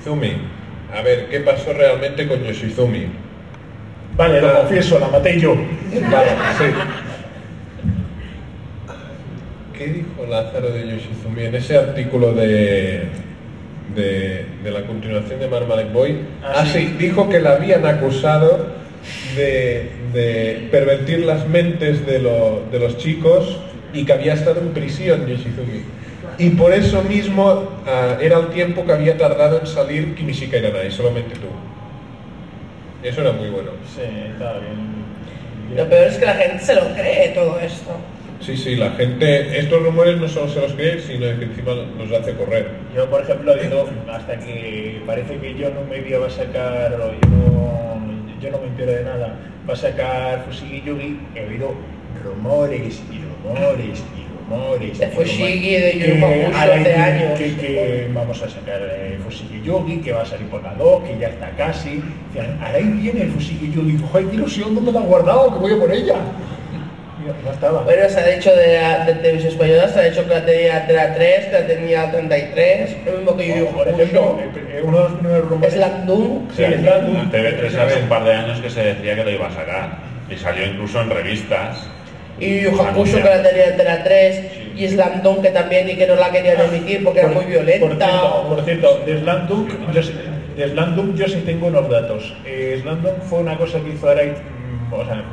Yoshizumi. A ver, ¿qué pasó realmente con Yoshizumi? Vale, lo confieso, la maté yo. Vale, sí. ¿Qué dijo Lázaro de Yoshizumi en ese artículo de la continuación de Marmalade Boy? Sí, dijo que la habían acusado de pervertir las mentes de los chicos y que había estado en prisión Yoshizumi. Y por eso mismo era el tiempo que había tardado en salir Kimishika Iranai, solamente tú. Eso era muy bueno. Sí, estaba bien. Lo peor es que la gente se lo cree todo esto. Sí, la gente, estos rumores no solo se los cree, sino que encima los hace correr. Yo, por ejemplo, digo, hasta que parece que yo no medio va a sacar, o yo no me entero de nada, va a sacar Fushigi Yugi, he oído rumores y rumores y rumores. De Fushigi, de Yu Hakusho hace años. Que vamos a sacar Fushigi Yugi, que va a salir por la 2, que ya está casi. Ahora ahí viene el Fushigi Yugi, ¡ay, qué ilusión! ¿Dónde la han guardado? Que voy a por ella. No estaba. Bueno, se ha dicho de televisión española, se ha dicho que la tenía Tera 3, que la tenía 33, lo mismo que Yu Por ejemplo, uno de los primeros rumores... Slam Dunk. Sí, Slam Dunk. En TV3 hace un par de años que se decía que lo iba a sacar. Y salió incluso en revistas. Y Yu Hakusho, que la tenía Tera 3, y Slam Dunk, que también, y que no la querían emitir porque era muy violenta. Por cierto, de Slam Dunk yo sí tengo unos datos. Slam Dunk fue una cosa que hizo Arai, o sea,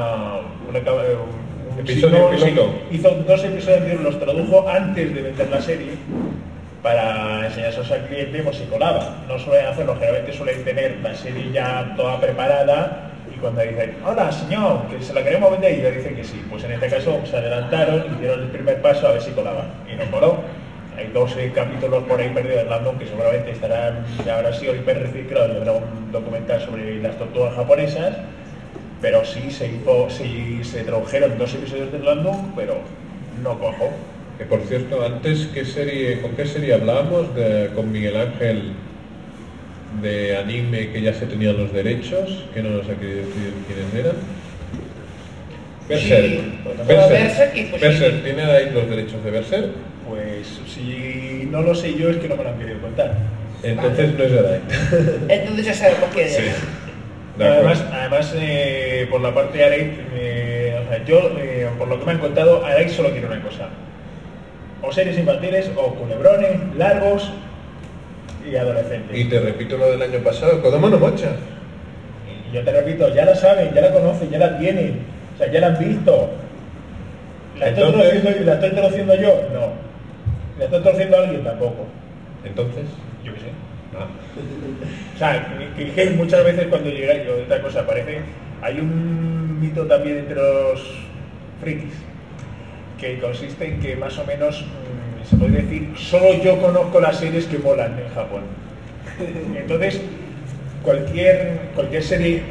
un episodio. Hizo 2 episodios, los tradujo antes de vender la serie para enseñárselos al cliente por si colaba. No suelen hacerlo, generalmente suelen tener la serie ya toda preparada y cuando dicen, hola señor, que se la queremos vender, y yo dicen que sí. Pues en este caso se adelantaron y dieron el primer paso a ver si colaba y no coló. Hay 12 capítulos por ahí perdidos de Slam que seguramente habrá sido hiper reciclado y habrá un documental sobre las tortugas japonesas. Pero sí se tradujeron 2 episodios de Slam Dunk, pero no cojo. Que por cierto, antes, ¿con qué serie hablábamos? Con Miguel Ángel, de anime que ya se tenían los derechos, que no nos ha querido decir quiénes eran. Berserk. Berserk, ¿tiene ahí los derechos de Berserk? Pues si no lo sé yo, es que no me lo han querido contar. Entonces no es Arai. Entonces ya sabemos quién es. Sí. Además por la parte de Arai, yo, por lo que me han contado, Arai solo quiere una cosa: o series infantiles, o culebrones, largos y adolescentes. Y te repito lo del año pasado, Kodomo no Mocha. Y yo te repito, ya la saben, ya la conocen, ya la tienen, o sea, ya la han visto. ¿La estoy introduciendo yo? No. ¿La está introduciendo alguien? Tampoco. Entonces, yo qué sé. O sea, que muchas veces cuando llega yo, otra cosa aparece, hay un mito también entre los frikis que consiste en que más o menos se puede decir, solo yo conozco las series que molan en Japón. Entonces, cualquier serie,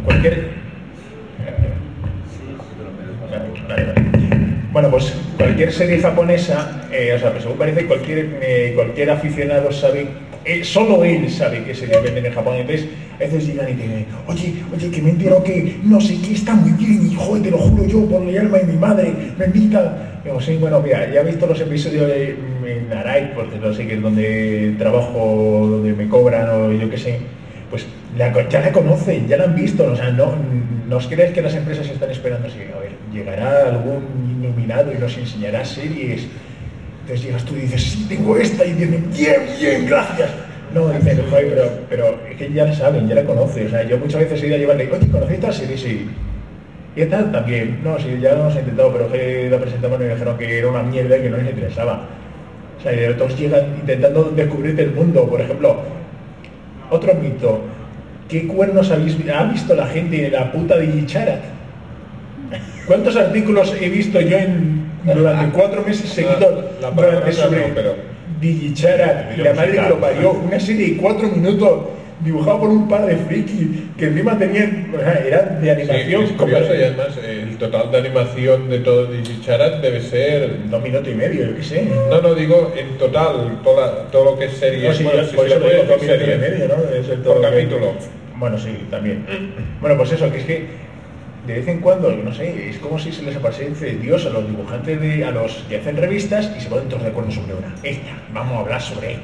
bueno, pues cualquier serie japonesa, según parece, cualquier aficionado sabe, solo él sabe qué series venden en Japón. Entonces, a veces llegan y te dicen, oye, que me entero que no sé qué está muy bien, hijo, te lo juro yo, por mi alma y mi madre, bendita. Digo, sí, bueno, mira, ya he visto los episodios en Arai, porque no sé qué es donde trabajo, donde me cobran, o yo qué sé. Pues ya la conocen, ya la han visto, o sea, no os creáis que las empresas están esperando así, a ver, llegará algún iluminado y nos enseñará series. Entonces llegas tú y dices, sí, tengo esta, y dicen, bien, gracias. No, dicen, pero es que ya la saben, ya la conocen. O sea, yo muchas veces he ido a llevarle, oye, ¿conocéis esta serie? Sí. ¿Y esta también? No, sí, ya lo hemos intentado, pero que la presentamos y me dijeron que era una mierda y que no les interesaba. O sea, y otros llegan intentando descubrirte el mundo. Por ejemplo, otro mito, ¿qué cuernos ha visto la gente de la puta Digicharat? ¿Cuántos artículos he visto yo durante 4 meses seguidos sobre Digicharat, la madre que lo parió? Una serie de 4 minutos dibujado por un par de frikis que encima tenían, eran de animación. Sí, es curioso, y además el total de animación de todo Digicharat debe ser 2 minutos y medio, yo qué sé. No, digo en total, todo lo que es serie. No, sí, por eso lo digo, 2 minutos y medio, ¿no? Debe ser todo por capítulo. Bueno, sí, también. Bueno, pues eso, que es que de vez en cuando, no sé, es como si se les apareciese Dios a los dibujantes, a los que hacen revistas, y se ponen todos de acuerdo sobre una. Esta, vamos a hablar sobre esta.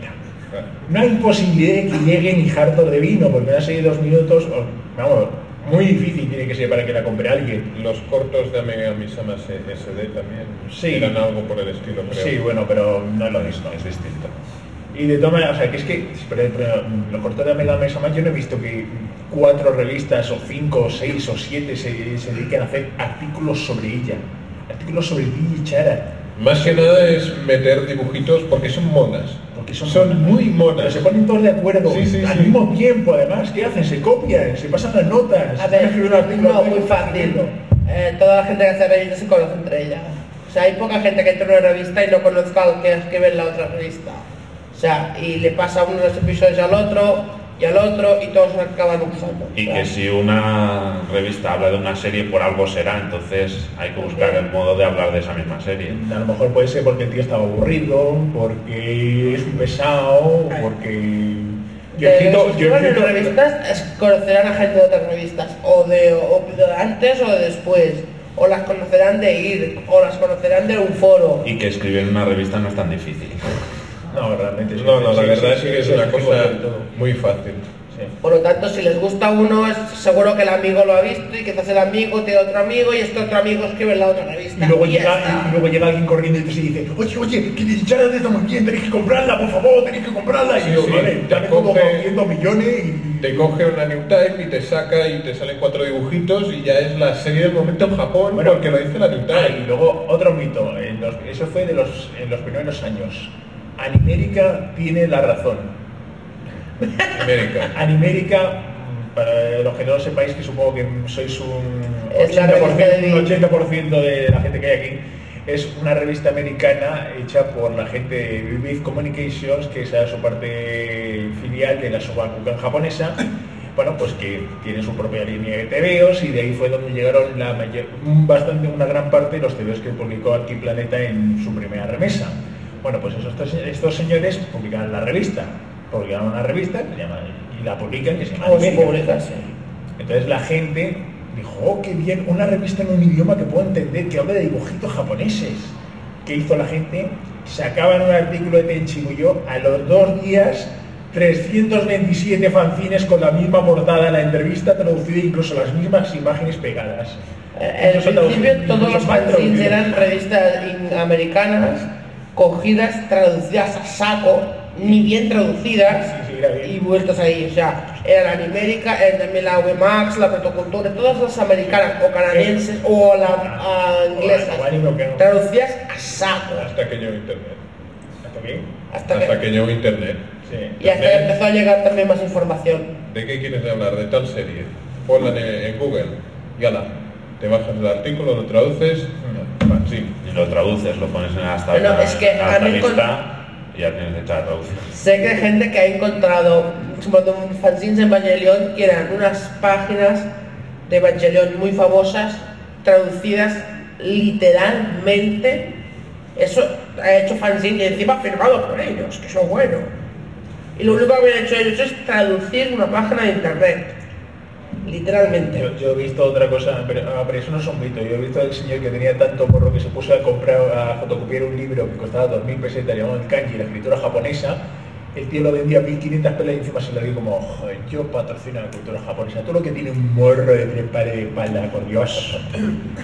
No hay posibilidad de que llegue ni hartos de vino, porque una serie de 2 minutos, vamos, muy difícil tiene que ser para que la compre alguien. Los cortos de Amega Misama SD también eran algo por el estilo, creo. Sí, bueno, pero no es lo mismo. Es distinto. Y de todas maneras, o sea, que es que, pero los cortos de Amega Misama, yo no he visto que 4 revistas, o 5, o 6, o 7 se dediquen a hacer artículos sobre ella. Artículos sobre Lily Chara. Más que nada es meter dibujitos porque son monas. Porque son muy monas. Pero se ponen todos de acuerdo Sí, al sí. mismo tiempo, además. ¿Qué hacen? Se copian, se pasan las notas. A ver, escriben un artículo, no, muy fácil. Toda la gente que hace revistas se conoce entre ella. O sea, hay poca gente que entre en una revista y no conozca al que escribe en la otra revista. O sea, y le pasa uno de los episodios al otro y al otro y todos se acaban usando. Y que si una revista habla de una serie, por algo será, entonces hay que buscar el modo de hablar de esa misma serie. A lo mejor puede ser porque el tío estaba aburrido, porque es un pesado, porque... En revistas conocerán a gente de otras revistas, o de antes o de después, o las conocerán de ir, o las conocerán de un foro. Y que escribir en una revista no es tan difícil. No, realmente sí. No, la verdad es que es una cosa muy fácil. Sí. Por lo tanto, si les gusta uno, es seguro que el amigo lo ha visto y quizás el amigo tiene otro amigo y este otro amigo escribe en la otra revista. Y luego, ya está. llega alguien corriendo y te dice, oye, que Chara está muy bien, tenéis que comprarla, por favor, tenéis que comprarla. Sí, Y yo, sí, vale, te dame como coge- 200 millones y... Te coge una New Type y te saca y te salen 4 dibujitos y ya es la serie del momento en Japón, Bueno, porque lo dice la New y Type. luego otro mito, eso fue en los primeros años. Animérica tiene la razón. América. Animérica, para los que no lo sepáis, que supongo que sois un Es la revista de 80% de la gente que hay aquí, es una revista americana hecha por la gente de Vivid Communications, que es su parte filial de la Shogakukan japonesa. Bueno, pues que tiene su propia línea de TVOs, y de ahí fue donde llegaron una gran parte de los TVOs que publicó aquí Planeta en su primera remesa. Bueno, pues estos señores publicaron la revista, publicaron una revista que se llama, y la publican, que se llama Animérica. Sí. Entonces la gente dijo, oh, qué bien, una revista en un idioma que puedo entender, que hable de dibujitos japoneses. ¿Qué hizo la gente? Sacaban un artículo de Tenchi Muyo, a los 2 días 327 fanzines con la misma portada en la entrevista traducida, incluso las mismas imágenes pegadas. En principio todos los fanzines eran revistas americanas cogidas, traducidas a saco, ni bien traducidas, Sí, era bien. y vueltas ahí. O sea, era la Animérica, era también la VMAX, la Protocultura, todas las americanas o canadienses o inglesas, o anime, que no. traducidas a saco. Hasta que llegó Internet. ¿Hasta qué? Hasta que llegó Internet. Sí. Y hasta que empezó a llegar también más información. ¿De qué quieres hablar? De tal serie. Ponla en Google. Y ala. Te bajas el artículo, lo traduces. Sí. Y lo traduces, lo pones en hasta Bueno, es que a mí lista y ya tienes hecha la traducción. Sé que hay gente que ha encontrado, sobre todo fanzines de Evangelion, que eran unas páginas de Evangelion muy famosas, traducidas literalmente. Eso ha hecho fanzine y encima firmado por ellos, que eso es bueno. Y lo único que habían hecho ellos es traducir una página de internet. Literalmente. Yo he visto otra cosa, pero eso no es un mito. Yo he visto al señor que tenía tanto morro que se puso a fotocopiar un libro que costaba 2.000 pesetas, llamado el kanji, la escritura japonesa. El tío lo vendía a 1.500 pelas y encima se lo di como, joder, yo patrocino la cultura japonesa. Todo lo que tiene un morro de 3 pares de espalda, por Dios.